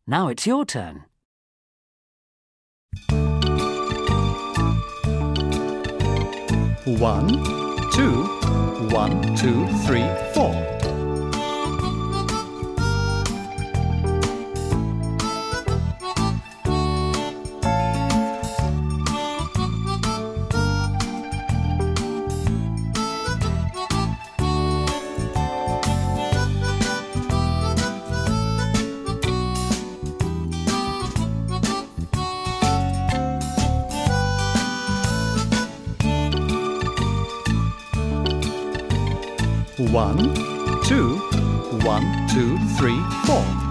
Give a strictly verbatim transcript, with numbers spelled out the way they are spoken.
Now it's your turn. One, two, one, two, three, four. One, two, one, two, three, four.